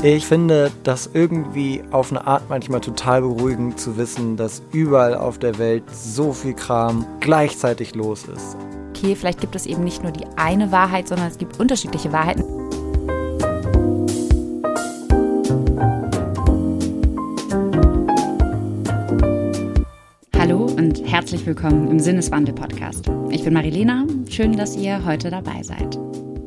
Ich finde das irgendwie auf eine Art manchmal total beruhigend zu wissen, dass überall auf der Welt so viel Kram gleichzeitig los ist. Okay, vielleicht gibt es eben nicht nur die eine Wahrheit, sondern es gibt unterschiedliche Wahrheiten. Hallo und herzlich willkommen im Sinneswandel-Podcast. Ich bin Marilena, schön, dass ihr heute dabei seid.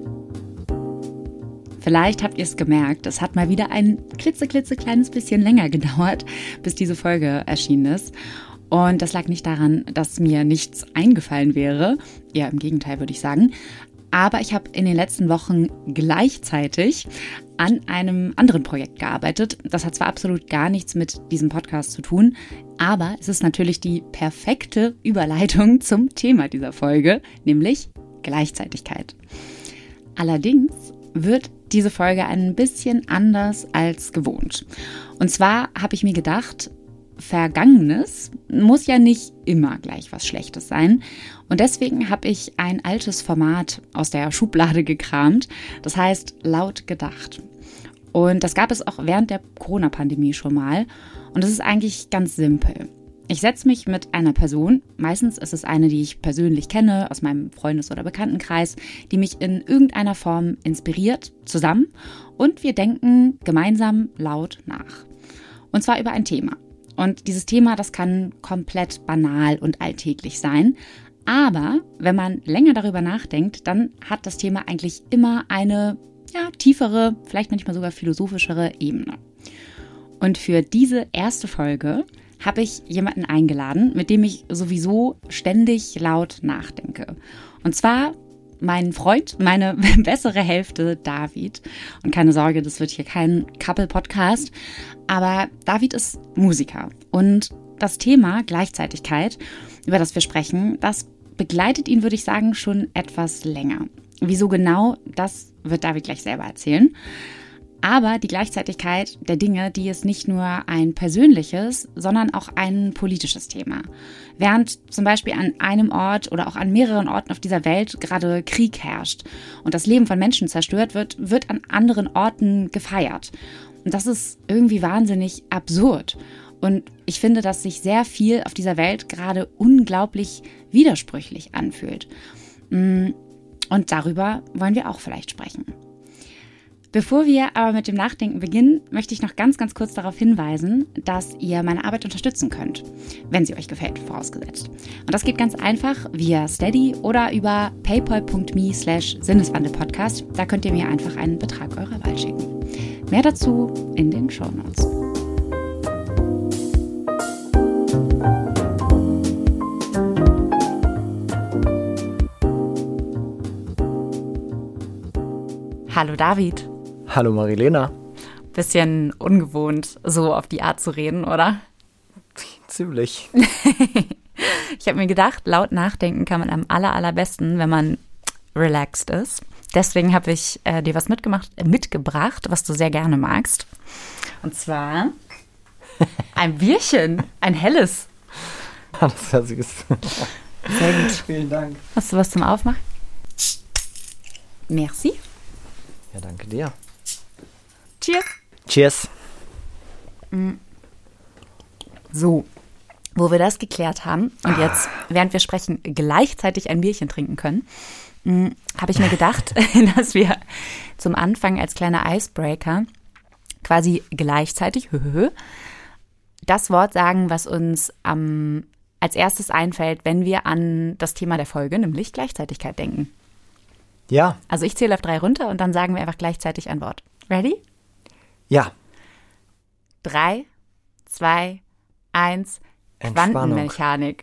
Vielleicht habt ihr es gemerkt, es hat mal wieder ein klitzekleines bisschen länger gedauert, bis diese Folge erschienen ist. Und das lag nicht daran, dass mir nichts eingefallen wäre. Ja, im Gegenteil würde ich sagen. Aber ich habe in den letzten Wochen gleichzeitig an einem anderen Projekt gearbeitet. Das hat zwar absolut gar nichts mit diesem Podcast zu tun, aber es ist natürlich die perfekte Überleitung zum Thema dieser Folge, nämlich Gleichzeitigkeit. Allerdings wird diese Folge ein bisschen anders als gewohnt. Und zwar habe ich mir gedacht, Vergangenes muss ja nicht immer gleich was Schlechtes sein. Und deswegen habe ich ein altes Format aus der Schublade gekramt. Das heißt laut gedacht. Und das gab es auch während der Corona-Pandemie schon mal. Und es ist eigentlich ganz simpel. Ich setze mich mit einer Person, meistens ist es eine, die ich persönlich kenne, aus meinem Freundes- oder Bekanntenkreis, die mich in irgendeiner Form inspiriert, zusammen und wir denken gemeinsam laut nach. Und zwar über ein Thema. Und dieses Thema, das kann komplett banal und alltäglich sein. Aber wenn man länger darüber nachdenkt, dann hat das Thema eigentlich immer eine tiefere, vielleicht manchmal sogar philosophischere Ebene. Und für diese erste Folge habe ich jemanden eingeladen, mit dem ich sowieso ständig laut nachdenke. Und zwar meinen Freund, meine bessere Hälfte, David. Und keine Sorge, das wird hier kein Couple-Podcast. Aber David ist Musiker. Und das Thema Gleichzeitigkeit, über das wir sprechen, das begleitet ihn, würde ich sagen, schon etwas länger. Wieso genau, das wird David gleich selber erzählen. Aber die Gleichzeitigkeit der Dinge, die ist nicht nur ein persönliches, sondern auch ein politisches Thema. Während zum Beispiel an einem Ort oder auch an mehreren Orten auf dieser Welt gerade Krieg herrscht und das Leben von Menschen zerstört wird, wird an anderen Orten gefeiert. Und das ist irgendwie wahnsinnig absurd. Und ich finde, dass sich sehr viel auf dieser Welt gerade unglaublich widersprüchlich anfühlt. Und darüber wollen wir auch vielleicht sprechen. Bevor wir aber mit dem Nachdenken beginnen, möchte ich noch ganz kurz darauf hinweisen, dass ihr meine Arbeit unterstützen könnt, wenn sie euch gefällt, vorausgesetzt. Und das geht ganz einfach via Steady oder über paypal.me/Sinneswandelpodcast. Da könnt ihr mir einfach einen Betrag eurer Wahl schicken. Mehr dazu in den Shownotes. Hallo David. Hallo Marilena. Bisschen ungewohnt, so auf die Art zu reden, oder? Ziemlich. Ich habe mir gedacht, laut nachdenken kann man am allerbesten, wenn man relaxed ist. Deswegen habe ich dir was mitgebracht, was du sehr gerne magst. Und zwar ein Bierchen, ein helles. Das ist ja süß. Sehr gut. Vielen Dank. Hast du was zum Aufmachen? Merci. Ja, danke dir. Cheers. Cheers. So, wo wir das geklärt haben und jetzt, während wir sprechen, gleichzeitig ein Bierchen trinken können, habe ich mir gedacht, dass wir zum Anfang als kleiner Icebreaker quasi gleichzeitig das Wort sagen, was uns als erstes einfällt, wenn wir an das Thema der Folge, nämlich Gleichzeitigkeit, denken. Ja. Also ich zähle auf 3 runter und dann sagen wir einfach gleichzeitig ein Wort. Ready? Ja. 3, 2, 1. Quantenmechanik.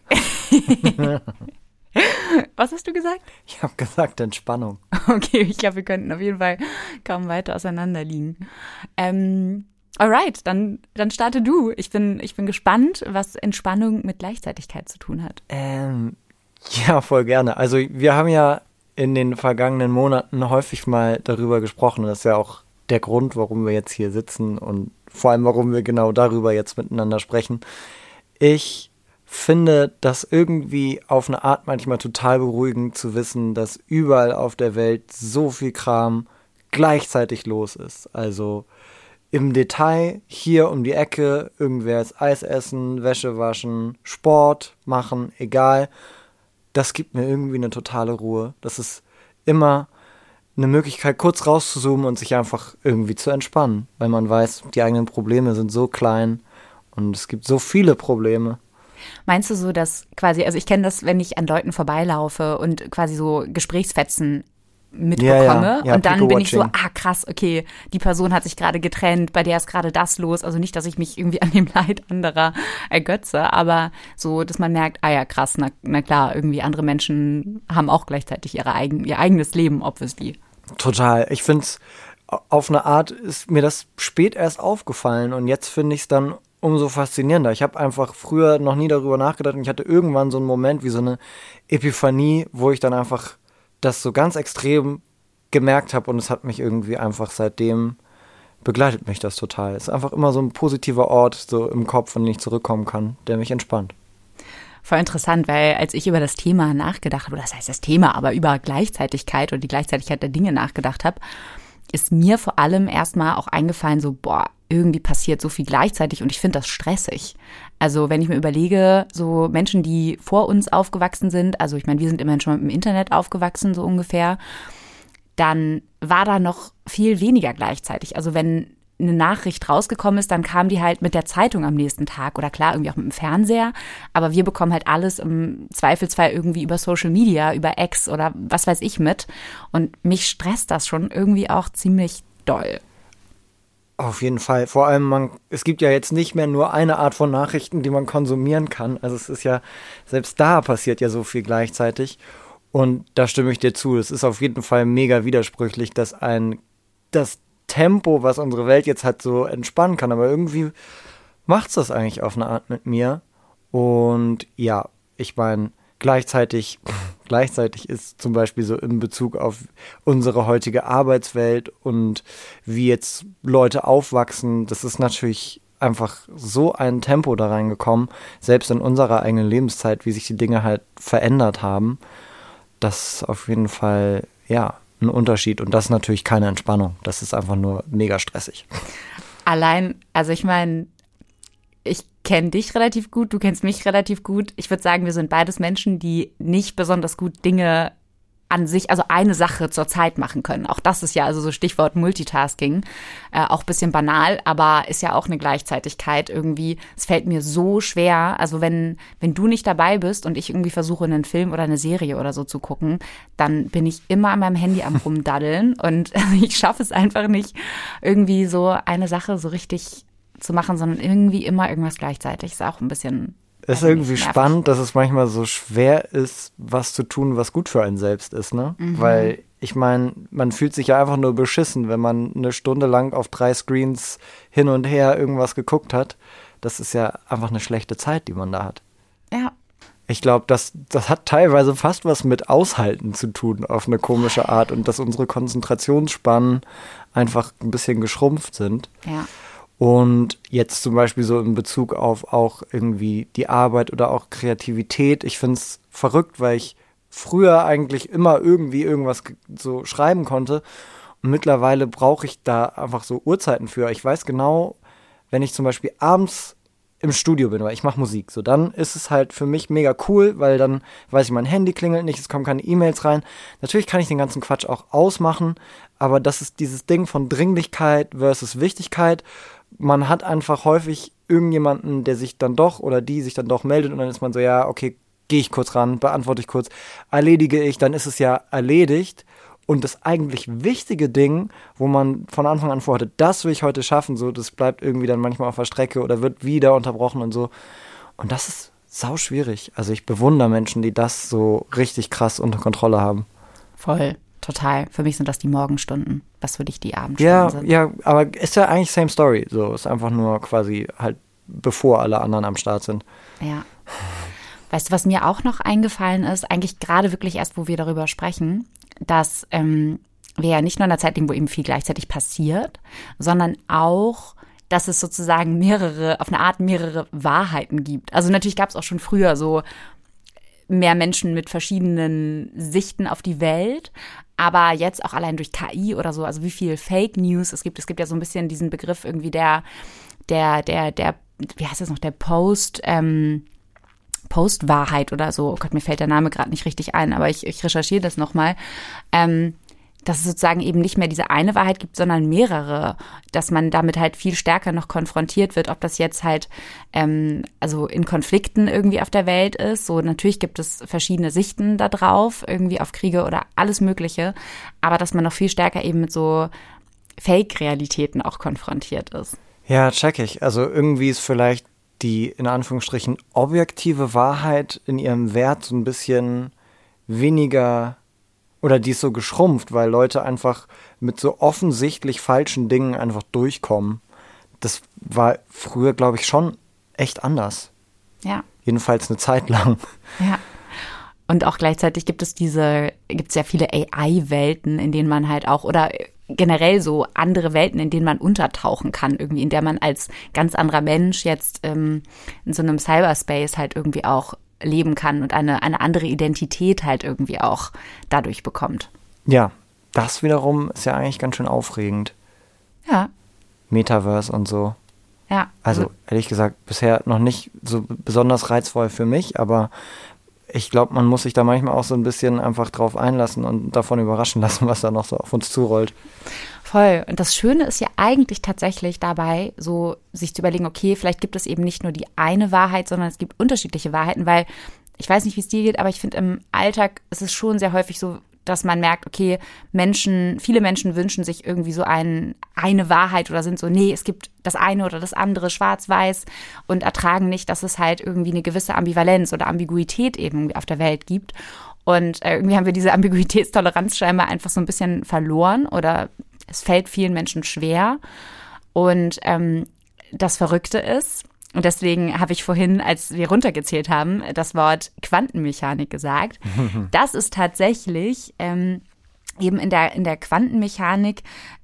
Was hast du gesagt? Ich habe gesagt Entspannung. Okay, ich glaube, wir könnten auf jeden Fall kaum weiter auseinander liegen. Alright, dann starte du. Ich bin gespannt, was Entspannung mit Gleichzeitigkeit zu tun hat. Ja, voll gerne. Also wir haben ja in den vergangenen Monaten häufig mal darüber gesprochen. Das ist ja auch der Grund, warum wir jetzt hier sitzen und vor allem, warum wir genau darüber jetzt miteinander sprechen. Ich finde das irgendwie auf eine Art manchmal total beruhigend zu wissen, dass überall auf der Welt so viel Kram gleichzeitig los ist. Also im Detail hier um die Ecke irgendwelches Eis essen, Wäsche waschen, Sport machen, egal. Das gibt mir irgendwie eine totale Ruhe. Das ist immer eine Möglichkeit, kurz rauszuzoomen und sich einfach irgendwie zu entspannen, weil man weiß, die eigenen Probleme sind so klein und es gibt so viele Probleme. Meinst du so, dass quasi, also ich kenne das, wenn ich an Leuten vorbeilaufe und quasi so Gesprächsfetzen mitbekomme ja, und dann bin ich so, People-watching. krass, okay, die Person hat sich gerade getrennt, bei der ist gerade das los, also nicht, dass ich mich irgendwie an dem Leid anderer ergötze, aber so, dass man merkt, ja krass, na klar, irgendwie andere Menschen haben auch gleichzeitig ihr eigenes Leben, obviously. Total. Ich finde es, auf eine Art ist mir das spät erst aufgefallen und jetzt finde ich es dann umso faszinierender. Ich habe einfach früher noch nie darüber nachgedacht und ich hatte irgendwann so einen Moment wie so eine Epiphanie, wo ich dann einfach das so ganz extrem gemerkt habe und es hat mich irgendwie einfach seitdem begleitet mich das total. Es ist einfach immer so ein positiver Ort so im Kopf, an den ich zurückkommen kann, der mich entspannt. Voll interessant, weil als ich über das Thema nachgedacht habe, oder das heißt das Thema, aber über Gleichzeitigkeit und die Gleichzeitigkeit der Dinge nachgedacht habe, ist mir vor allem erstmal auch eingefallen, so irgendwie passiert so viel gleichzeitig und ich finde das stressig. Also wenn ich mir überlege, so Menschen, die vor uns aufgewachsen sind, also ich meine, wir sind immerhin schon im Internet aufgewachsen, so ungefähr, dann war da noch viel weniger gleichzeitig. Also wenn eine Nachricht rausgekommen ist, dann kam die halt mit der Zeitung am nächsten Tag oder klar, irgendwie auch mit dem Fernseher. Aber wir bekommen halt alles im Zweifelsfall irgendwie über Social Media, über X oder was weiß ich mit. Und mich stresst das schon irgendwie auch ziemlich doll. Auf jeden Fall. Vor allem, es gibt ja jetzt nicht mehr nur eine Art von Nachrichten, die man konsumieren kann. Also es ist ja, selbst da passiert ja so viel gleichzeitig. Und da stimme ich dir zu. Es ist auf jeden Fall mega widersprüchlich, dass das Tempo, was unsere Welt jetzt hat, so entspannen kann. Aber irgendwie macht's das eigentlich auf eine Art mit mir. Und ja, ich meine, gleichzeitig ist zum Beispiel so in Bezug auf unsere heutige Arbeitswelt und wie jetzt Leute aufwachsen, das ist natürlich einfach so ein Tempo da reingekommen, selbst in unserer eigenen Lebenszeit, wie sich die Dinge halt verändert haben. Das ist auf jeden Fall, ja, ein Unterschied und das ist natürlich keine Entspannung. Das ist einfach nur mega stressig. Allein, also ich meine, ich kenne dich relativ gut, du kennst mich relativ gut. Ich würde sagen, wir sind beides Menschen, die nicht besonders gut Dinge an sich, also eine Sache zur Zeit machen können. Auch das ist ja also so Stichwort Multitasking, auch ein bisschen banal, aber ist ja auch eine Gleichzeitigkeit irgendwie. Es fällt mir so schwer, also wenn du nicht dabei bist und ich irgendwie versuche, einen Film oder eine Serie oder so zu gucken, dann bin ich immer an meinem Handy am Rumdaddeln und ich schaffe es einfach nicht, irgendwie so eine Sache so richtig zu machen, sondern irgendwie immer irgendwas gleichzeitig. Ist auch ein bisschen Es ist irgendwie spannend, dass es manchmal so schwer ist, was zu tun, was gut für einen selbst ist, ne? Mhm. Weil, ich meine, man fühlt sich ja einfach nur beschissen, wenn man eine Stunde lang auf 3 Screens hin und her irgendwas geguckt hat. Das ist ja einfach eine schlechte Zeit, die man da hat. Ja. Ich glaube, das hat teilweise fast was mit Aushalten zu tun, auf eine komische Art. Und dass unsere Konzentrationsspannen einfach ein bisschen geschrumpft sind. Ja. Und jetzt zum Beispiel so in Bezug auf auch irgendwie die Arbeit oder auch Kreativität. Ich finde es verrückt, weil ich früher eigentlich immer irgendwie irgendwas so schreiben konnte. Und mittlerweile brauche ich da einfach so Uhrzeiten für. Ich weiß genau, wenn ich zum Beispiel abends im Studio bin, weil ich mache Musik, so dann ist es halt für mich mega cool, weil dann weiß ich, mein Handy klingelt nicht, es kommen keine E-Mails rein. Natürlich kann ich den ganzen Quatsch auch ausmachen, aber das ist dieses Ding von Dringlichkeit versus Wichtigkeit. Man hat einfach häufig irgendjemanden, der sich dann doch oder die sich dann doch meldet und dann ist man so, ja, okay, gehe ich kurz ran, beantworte ich kurz, erledige ich, dann ist es ja erledigt. Und das eigentlich wichtige Ding, wo man von Anfang an vorhatte, das will ich heute schaffen, so, das bleibt irgendwie dann manchmal auf der Strecke oder wird wieder unterbrochen und so. Und das ist sau schwierig. Also ich bewundere Menschen, die das so richtig krass unter Kontrolle haben. Voll, total. Für mich sind das die Morgenstunden, was für dich die Abendstunden sind. Ja, aber ist ja eigentlich same story. So, ist einfach nur quasi halt, bevor alle anderen am Start sind. Ja. Weißt du, was mir auch noch eingefallen ist, eigentlich gerade wirklich erst, wo wir darüber sprechen, dass wir ja nicht nur in einer Zeit leben, wo eben viel gleichzeitig passiert, sondern auch, dass es sozusagen auf eine Art mehrere Wahrheiten gibt. Also natürlich gab es auch schon früher so mehr Menschen mit verschiedenen Sichten auf die Welt. Aber jetzt auch allein durch KI oder so, also wie viel Fake News es gibt. Es gibt ja so ein bisschen diesen Begriff irgendwie der wie heißt das noch, der Postwahrheit oder so. Oh Gott, mir fällt der Name gerade nicht richtig ein, aber ich recherchiere das nochmal. Dass es sozusagen eben nicht mehr diese eine Wahrheit gibt, sondern mehrere, dass man damit halt viel stärker noch konfrontiert wird, ob das jetzt halt also in Konflikten irgendwie auf der Welt ist. So natürlich gibt es verschiedene Sichten da drauf, irgendwie auf Kriege oder alles Mögliche, aber dass man noch viel stärker eben mit so Fake-Realitäten auch konfrontiert ist. Ja, check ich. Also irgendwie ist vielleicht die, in Anführungsstrichen, objektive Wahrheit in ihrem Wert so ein bisschen weniger, oder die ist so geschrumpft, weil Leute einfach mit so offensichtlich falschen Dingen einfach durchkommen. Das war früher, glaube ich, schon echt anders. Ja. Jedenfalls eine Zeit lang. Ja. Und auch gleichzeitig gibt es ja viele AI-Welten, in denen man halt auch, oder generell so andere Welten, in denen man untertauchen kann, irgendwie, in der man als ganz anderer Mensch jetzt in so einem Cyberspace halt irgendwie auch leben kann und eine andere Identität halt irgendwie auch dadurch bekommt. Ja, das wiederum ist ja eigentlich ganz schön aufregend. Ja. Metaverse und so. Ja. Also ehrlich gesagt, bisher noch nicht so besonders reizvoll für mich, aber ich glaube, man muss sich da manchmal auch so ein bisschen einfach drauf einlassen und davon überraschen lassen, was da noch so auf uns zurollt. Voll. Und das Schöne ist ja eigentlich tatsächlich dabei, so sich zu überlegen, okay, vielleicht gibt es eben nicht nur die eine Wahrheit, sondern es gibt unterschiedliche Wahrheiten, weil ich weiß nicht, wie es dir geht, aber ich finde, im Alltag ist es schon sehr häufig so, dass man merkt, okay, viele Menschen wünschen sich irgendwie so eine Wahrheit oder sind so, nee, es gibt das eine oder das andere, schwarz-weiß, und ertragen nicht, dass es halt irgendwie eine gewisse Ambivalenz oder Ambiguität eben auf der Welt gibt. Und irgendwie haben wir diese Ambiguitätstoleranz scheinbar einfach so ein bisschen verloren oder es fällt vielen Menschen schwer. Und das Verrückte ist, und deswegen habe ich vorhin, als wir runtergezählt haben, das Wort Quantenmechanik gesagt. Das ist tatsächlich eben in der Quantenmechanik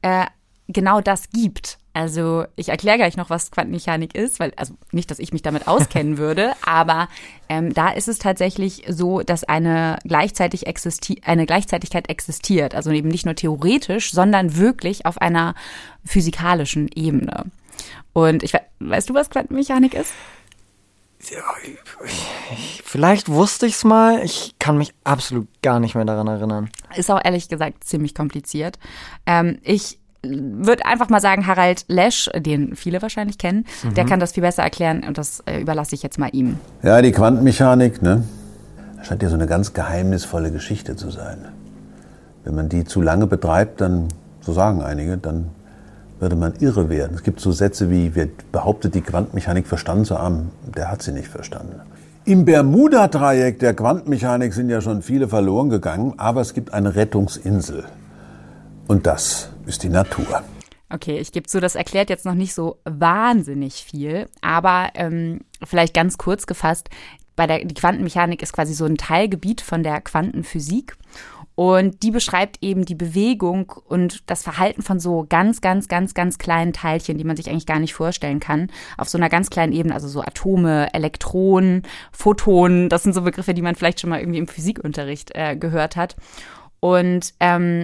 genau das gibt. Also ich erkläre gleich noch, was Quantenmechanik ist, weil, also nicht, dass ich mich damit auskennen würde, aber da ist es tatsächlich so, dass eine Gleichzeitigkeit existiert. Also eben nicht nur theoretisch, sondern wirklich auf einer physikalischen Ebene. Und weißt du, was Quantenmechanik ist? Ja, vielleicht wusste ich es mal. Ich kann mich absolut gar nicht mehr daran erinnern. Ist auch ehrlich gesagt ziemlich kompliziert. Ich würde einfach mal sagen, Harald Lesch, den viele wahrscheinlich kennen, der kann das viel besser erklären und das überlasse ich jetzt mal ihm. Ja, die Quantenmechanik, ne? Das scheint ja so eine ganz geheimnisvolle Geschichte zu sein. Wenn man die zu lange betreibt, dann, so sagen einige, dann würde man irre werden. Es gibt so Sätze wie, wer behauptet, die Quantenmechanik verstanden zu haben, der hat sie nicht verstanden. Im Bermuda-Dreieck der Quantenmechanik sind ja schon viele verloren gegangen, aber es gibt eine Rettungsinsel. Und das ist die Natur. Okay, ich gebe zu, das erklärt jetzt noch nicht so wahnsinnig viel, aber vielleicht ganz kurz gefasst, die Quantenmechanik ist quasi so ein Teilgebiet von der Quantenphysik. Und die beschreibt eben die Bewegung und das Verhalten von so ganz, ganz, ganz, ganz kleinen Teilchen, die man sich eigentlich gar nicht vorstellen kann, auf so einer ganz kleinen Ebene, also so Atome, Elektronen, Photonen, das sind so Begriffe, die man vielleicht schon mal irgendwie im Physikunterricht gehört hat. Und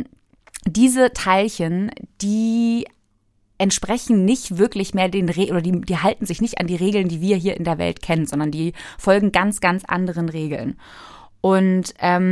diese Teilchen, die entsprechen nicht wirklich mehr den Regeln, oder die halten sich nicht an die Regeln, die wir hier in der Welt kennen, sondern die folgen ganz, ganz anderen Regeln. Und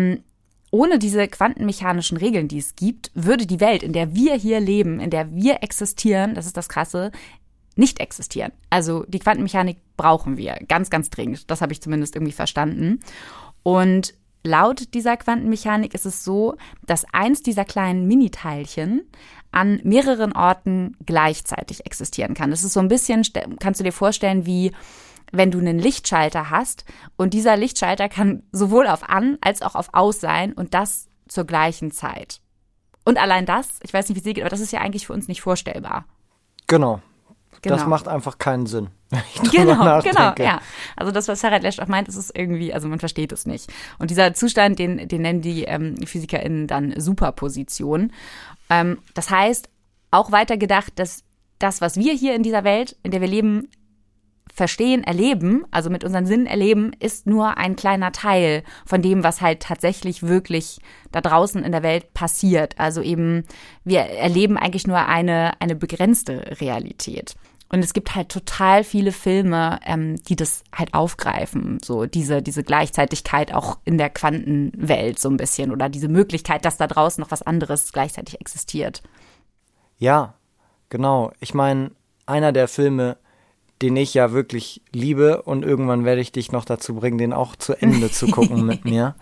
ohne diese quantenmechanischen Regeln, die es gibt, würde die Welt, in der wir hier leben, in der wir existieren, das ist das Krasse, nicht existieren. Also die Quantenmechanik brauchen wir ganz, ganz dringend. Das habe ich zumindest irgendwie verstanden. Und laut dieser Quantenmechanik ist es so, dass eins dieser kleinen Miniteilchen an mehreren Orten gleichzeitig existieren kann. Das ist so ein bisschen, kannst du dir vorstellen, wie wenn du einen Lichtschalter hast und dieser Lichtschalter kann sowohl auf An- als auch auf Aus sein und das zur gleichen Zeit. Und allein das, ich weiß nicht, wie es dir geht, aber das ist ja eigentlich für uns nicht vorstellbar. Genau. Das macht einfach keinen Sinn. Genau, ja. Also das, was Harald Lesch auch meint, ist es irgendwie, also man versteht es nicht. Und dieser Zustand, den nennen die PhysikerInnen dann Superposition. Das heißt, auch weiter gedacht, dass das, was wir hier in dieser Welt, in der wir leben, verstehen, erleben, also mit unseren Sinnen erleben, ist nur ein kleiner Teil von dem, was halt tatsächlich wirklich da draußen in der Welt passiert. Also eben, wir erleben eigentlich nur eine begrenzte Realität. Und es gibt halt total viele Filme, die das halt aufgreifen, so diese Gleichzeitigkeit auch in der Quantenwelt so ein bisschen oder diese Möglichkeit, dass da draußen noch was anderes gleichzeitig existiert. Ja, genau. Ich meine, einer der Filme, den ich ja wirklich liebe und irgendwann werde ich dich noch dazu bringen, den auch zu Ende zu gucken mit mir,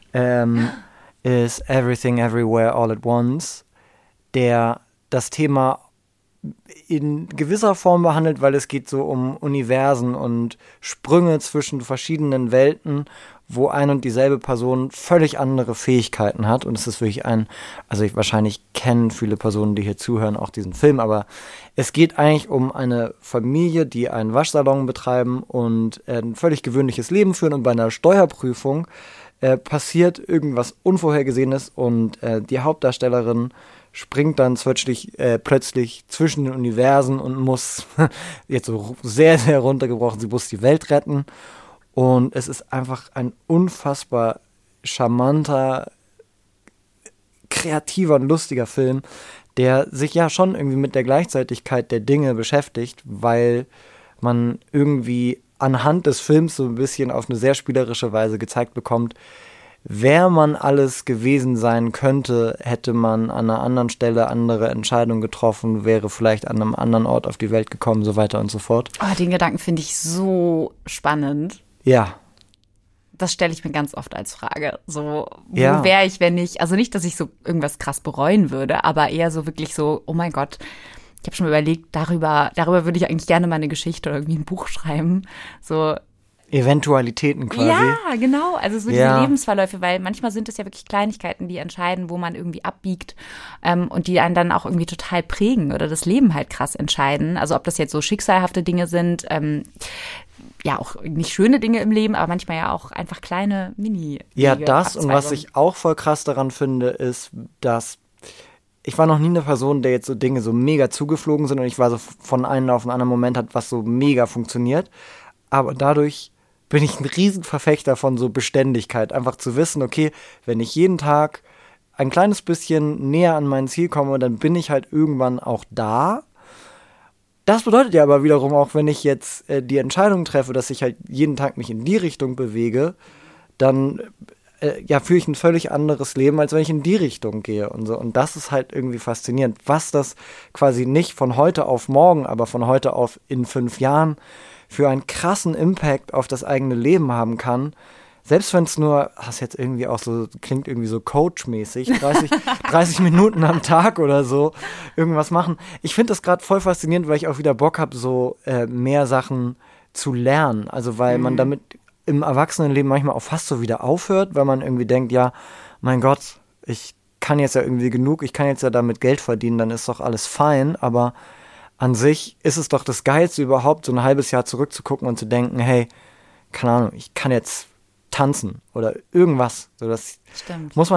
ist Everything Everywhere All at Once, der das Thema in gewisser Form behandelt, weil es geht so um Universen und Sprünge zwischen verschiedenen Welten, wo ein und dieselbe Person völlig andere Fähigkeiten hat. Und es ist wirklich wahrscheinlich kennen viele Personen, die hier zuhören, auch diesen Film, aber es geht eigentlich um eine Familie, die einen Waschsalon betreiben und ein völlig gewöhnliches Leben führen, und bei einer Steuerprüfung passiert irgendwas Unvorhergesehenes und die Hauptdarstellerin springt dann plötzlich zwischen den Universen und muss, jetzt so sehr, sehr runtergebrochen, sie muss die Welt retten. Und es ist einfach ein unfassbar charmanter, kreativer und lustiger Film, der sich ja schon irgendwie mit der Gleichzeitigkeit der Dinge beschäftigt, weil man irgendwie anhand des Films so ein bisschen auf eine sehr spielerische Weise gezeigt bekommt, wer man alles gewesen sein könnte, hätte man an einer anderen Stelle andere Entscheidungen getroffen, wäre vielleicht an einem anderen Ort auf die Welt gekommen, so weiter und so fort. Oh, den Gedanken finde ich so spannend. Ja. Das stelle ich mir ganz oft als Frage. So, wo wäre ich, wenn ich, also nicht, dass ich so irgendwas krass bereuen würde, aber eher so wirklich so, oh mein Gott, ich habe schon mal überlegt, darüber würde ich eigentlich gerne mal eine Geschichte oder irgendwie ein Buch schreiben. So Eventualitäten quasi. Ja, genau. Also so diese Lebensverläufe, weil manchmal sind es ja wirklich Kleinigkeiten, die entscheiden, wo man irgendwie abbiegt und die einen dann auch irgendwie total prägen oder das Leben halt krass entscheiden. Also ob das jetzt so schicksalhafte Dinge sind, ja auch nicht schöne Dinge im Leben, aber manchmal ja auch einfach kleine Mini. Ja, das und was ich auch voll krass daran finde, ist, dass ich war noch nie eine Person, der jetzt so Dinge so mega zugeflogen sind und ich war so von einem auf den anderen Moment hat was so mega funktioniert. Aber dadurch bin ich ein Riesenverfechter von so Beständigkeit. Einfach zu wissen, okay, wenn ich jeden Tag ein kleines bisschen näher an mein Ziel komme, dann bin ich halt irgendwann auch da. Das bedeutet ja aber wiederum auch, wenn ich jetzt die Entscheidung treffe, dass ich halt jeden Tag mich in die Richtung bewege, dann führe ich ein völlig anderes Leben, als wenn ich in die Richtung gehe und so. Und das ist halt irgendwie faszinierend, was das quasi nicht von heute auf morgen, aber von heute auf in 5 Jahren für einen krassen Impact auf das eigene Leben haben kann. Selbst wenn es nur, das jetzt irgendwie auch so, klingt irgendwie so Coach-mäßig, 30 Minuten am Tag oder so, irgendwas machen. Ich finde das gerade voll faszinierend, weil ich auch wieder Bock habe, so mehr Sachen zu lernen. Also weil man damit im Erwachsenenleben manchmal auch fast so wieder aufhört, weil man irgendwie denkt, ja, mein Gott, ich kann jetzt ja irgendwie genug, ich kann jetzt ja damit Geld verdienen, dann ist doch alles fein, aber an sich ist es doch das Geilste überhaupt, so ein halbes Jahr zurückzugucken und zu denken, hey, keine Ahnung, ich kann jetzt tanzen oder irgendwas. So, das Stimmt. muss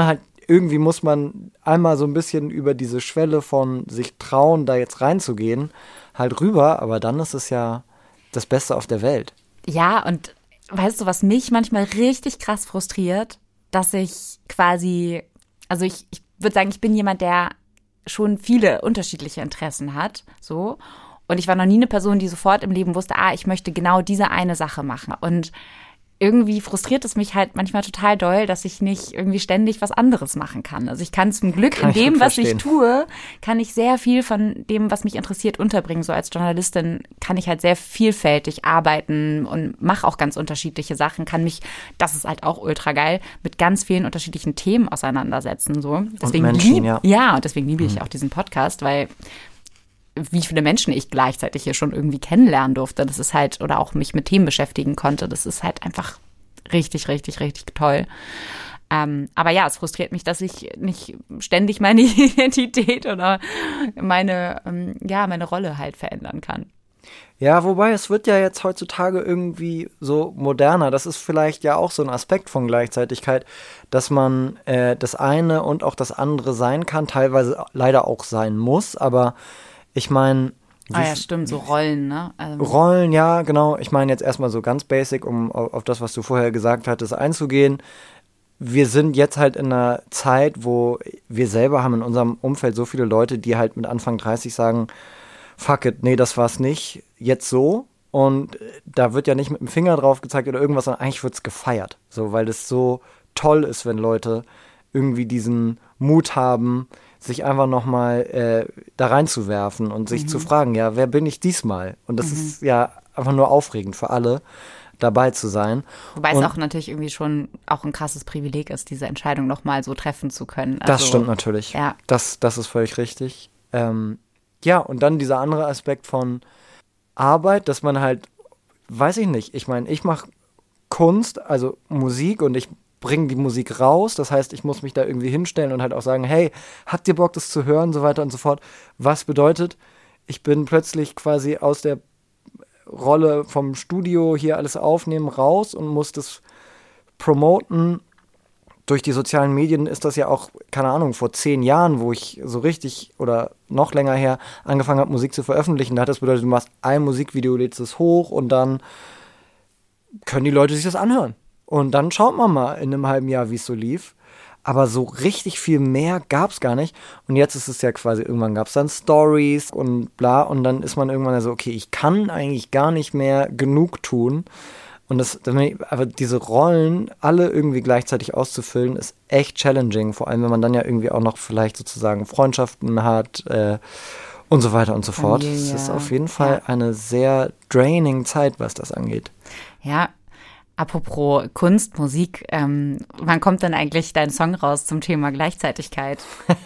man einmal so ein bisschen über diese Schwelle von sich trauen, da jetzt reinzugehen, halt rüber, aber dann ist es ja das Beste auf der Welt. Ja, und weißt du, was mich manchmal richtig krass frustriert, dass ich quasi, also ich würde sagen, ich bin jemand, der schon viele unterschiedliche Interessen hat, so. Und ich war noch nie eine Person, die sofort im Leben wusste, ich möchte genau diese eine Sache machen. Und irgendwie frustriert es mich halt manchmal total doll, dass ich nicht irgendwie ständig was anderes machen kann. Also ich kann zum Glück in dem, was ich tue, kann ich sehr viel von dem, was mich interessiert, unterbringen. So als Journalistin kann ich halt sehr vielfältig arbeiten und mache auch ganz unterschiedliche Sachen, kann mich, das ist halt auch ultra geil, mit ganz vielen unterschiedlichen Themen auseinandersetzen. So. Deswegen und Menschen, und deswegen liebe ich auch diesen Podcast, weil wie viele Menschen ich gleichzeitig hier schon irgendwie kennenlernen durfte. Das ist halt, oder auch mich mit Themen beschäftigen konnte. Das ist halt einfach richtig, richtig, richtig toll. Aber ja, es frustriert mich, dass ich nicht ständig meine Identität oder meine Rolle halt verändern kann. Ja, wobei es wird ja jetzt heutzutage irgendwie so moderner. Das ist vielleicht ja auch so ein Aspekt von Gleichzeitigkeit, dass man das eine und auch das andere sein kann, teilweise leider auch sein muss, aber ich meine, Ah ja, stimmt, so Rollen, ne? Rollen, ja, genau. Ich meine jetzt erstmal so ganz basic, um auf das, was du vorher gesagt hattest, einzugehen. Wir sind jetzt halt in einer Zeit, wo wir selber haben in unserem Umfeld so viele Leute, die halt mit Anfang 30 sagen, fuck it, nee, das war's nicht, jetzt so. Und da wird ja nicht mit dem Finger drauf gezeigt oder irgendwas, sondern eigentlich wird's gefeiert. So, weil das so toll ist, wenn Leute irgendwie diesen Mut haben, sich einfach nochmal da reinzuwerfen und sich zu fragen, ja, wer bin ich diesmal? Und das ist ja einfach nur aufregend für alle, dabei zu sein. Wobei es auch natürlich irgendwie schon auch ein krasses Privileg ist, diese Entscheidung nochmal so treffen zu können. Also, das stimmt natürlich. Ja. Das ist völlig richtig. Ja, und dann dieser andere Aspekt von Arbeit, dass man halt, weiß ich nicht, ich meine, ich mache Kunst, also Musik und ich bringe die Musik raus, das heißt, ich muss mich da irgendwie hinstellen und halt auch sagen, hey, habt ihr Bock, das zu hören, so weiter und so fort. Was bedeutet, ich bin plötzlich quasi aus der Rolle vom Studio hier alles aufnehmen raus und muss das promoten. Durch die sozialen Medien ist das ja auch, keine Ahnung, vor 10 Jahren, wo ich so richtig oder noch länger her angefangen habe, Musik zu veröffentlichen. Da hat das bedeutet, du machst ein Musikvideo, lädst es hoch und dann können die Leute sich das anhören. Und dann schaut man mal in einem halben Jahr, wie es so lief. Aber so richtig viel mehr gab es gar nicht. Und jetzt ist es ja quasi, irgendwann gab es dann Stories und bla. Und dann ist man irgendwann so, okay, ich kann eigentlich gar nicht mehr genug tun. Und aber diese Rollen alle irgendwie gleichzeitig auszufüllen, ist echt challenging. Vor allem, wenn man dann ja irgendwie auch noch vielleicht sozusagen Freundschaften hat und so weiter und so fort. Es ist auf jeden Fall eine sehr draining Zeit, was das angeht. Ja, apropos Kunst, Musik, wann kommt denn eigentlich dein Song raus zum Thema Gleichzeitigkeit?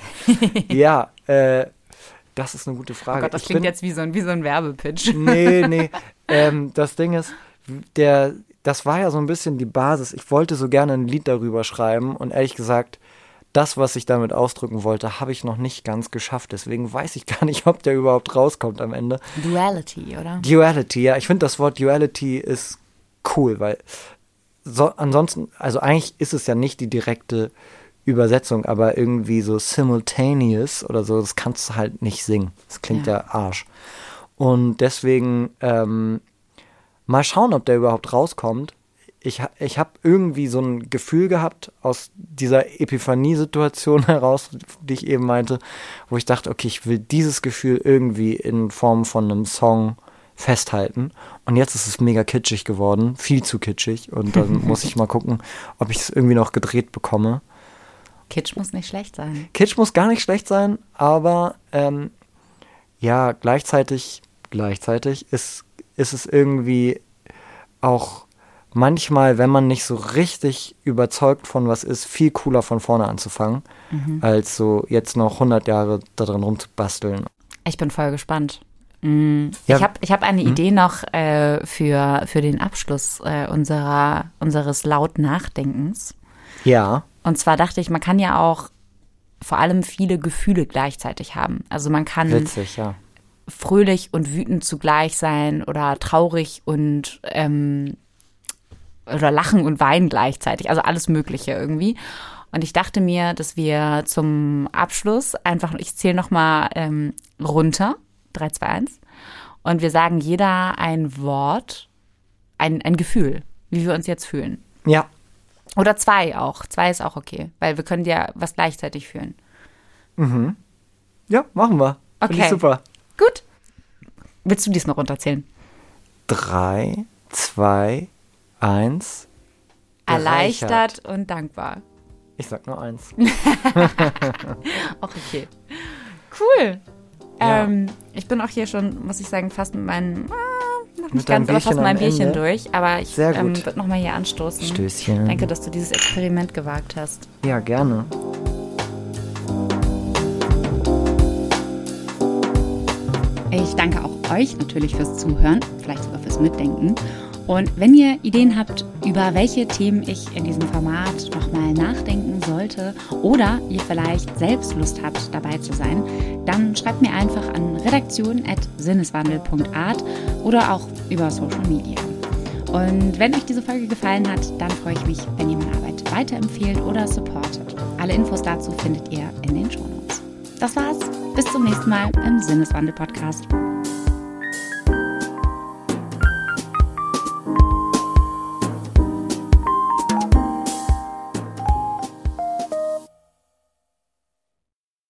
Ja, das ist eine gute Frage. Oh Gott, das klingt jetzt wie so ein Werbepitch. Nee. Das Ding ist, das war ja so ein bisschen die Basis. Ich wollte so gerne ein Lied darüber schreiben und ehrlich gesagt, das, was ich damit ausdrücken wollte, habe ich noch nicht ganz geschafft. Deswegen weiß ich gar nicht, ob der überhaupt rauskommt am Ende. Duality, oder? Duality, ja. Ich finde, das Wort Duality ist cool, weil ansonsten, also eigentlich ist es ja nicht die direkte Übersetzung, aber irgendwie so simultaneous oder so, das kannst du halt nicht singen. Das klingt ja Arsch. Und deswegen mal schauen, ob der überhaupt rauskommt. Ich habe irgendwie so ein Gefühl gehabt aus dieser Epiphanie-Situation heraus, die ich eben meinte, wo ich dachte, okay, ich will dieses Gefühl irgendwie in Form von einem Song festhalten. Und jetzt ist es mega kitschig geworden, viel zu kitschig. Und dann muss ich mal gucken, ob ich es irgendwie noch gedreht bekomme. Kitsch muss nicht schlecht sein. Kitsch muss gar nicht schlecht sein, aber ja, gleichzeitig ist es irgendwie auch manchmal, wenn man nicht so richtig überzeugt von was ist, viel cooler von vorne anzufangen, als so jetzt noch 100 Jahre da drin rumzubasteln. Ich bin voll gespannt. Ja. Ich hab eine Idee noch für den Abschluss unseres Laut-Nachdenkens. Ja. Und zwar dachte ich, man kann ja auch vor allem viele Gefühle gleichzeitig haben. Also man kann witzig, ja. fröhlich und wütend zugleich sein oder traurig und oder lachen und weinen gleichzeitig. Also alles Mögliche irgendwie. Und ich dachte mir, dass wir zum Abschluss einfach, ich zähle nochmal runter, 3, 2, 1. Und wir sagen jeder ein Wort, ein Gefühl, wie wir uns jetzt fühlen. Ja. Oder 2 auch. 2 ist auch okay, weil wir können ja was gleichzeitig fühlen. Mhm. Ja, machen wir. Okay. Finde ich super. Gut. Willst du dies noch runterzählen? 3, 2, 1. Erleichtert und dankbar. Ich sag nur 1. Auch okay. Cool. Ja. Ich bin auch hier schon, muss ich sagen, fast mit meinem, noch Mit nicht ganz, deinem aber fast mit meinem Bierchen am Bierchen Ende? durch. Aber ich Sehr gut. würde nochmal hier anstoßen. Stößchen. Danke, dass du dieses Experiment gewagt hast. Ja, gerne. Ich danke auch euch natürlich fürs Zuhören, vielleicht sogar fürs Mitdenken. Und wenn ihr Ideen habt, über welche Themen ich in diesem Format nochmal nachdenken sollte oder ihr vielleicht selbst Lust habt, dabei zu sein, dann schreibt mir einfach an redaktion@sinneswandel.art oder auch über Social Media. Und wenn euch diese Folge gefallen hat, dann freue ich mich, wenn ihr meine Arbeit weiterempfehlt oder supportet. Alle Infos dazu findet ihr in den Shownotes. Das war's. Bis zum nächsten Mal im Sinneswandel-Podcast.